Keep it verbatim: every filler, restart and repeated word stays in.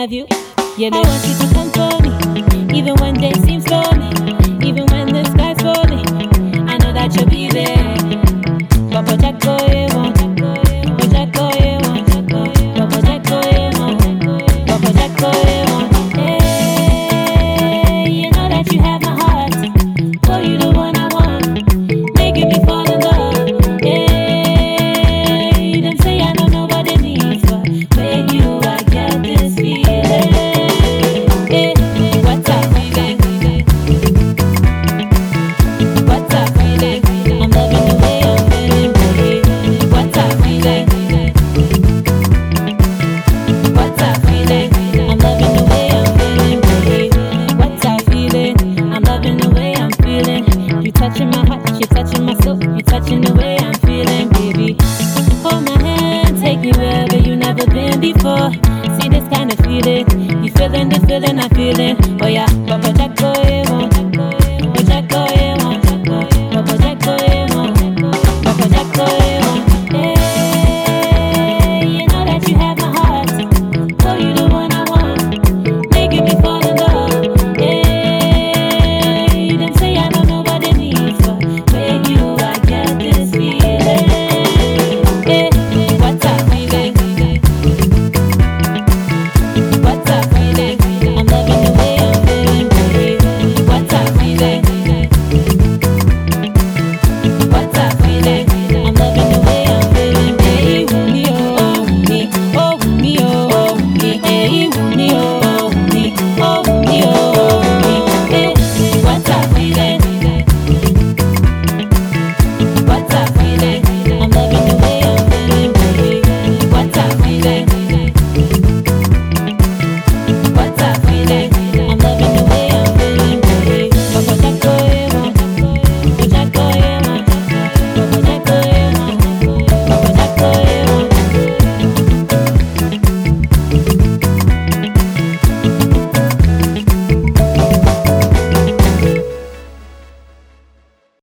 of you. Yeah, I want you to come for me, even when they seem stormy, even when the sky's falling. I know that you'll be there. Papa Jacko, you want, Papa Jacko, you want, Papa Jacko, you want, Papa Jacko, you want. Hey, you know that you have my heart. Oh, you the one I want, making me fall in love. Hey, them say I know nobody needs, but when you, I get this feeling. Hey, what's up, feeling? What's up, feeling? I'm loving the way I'm feeling, baby. What's up, feeling? What's up, feeling? I'm loving the way I'm feeling, baby. What's up, feeling? I'm loving the way I'm feeling. You touching my heart, you touching my soul, you touching the way I'm feeling, baby. Hold my hand, take me wherever you never been before. See this kind of feeling, you feeling the feeling I'm feeling.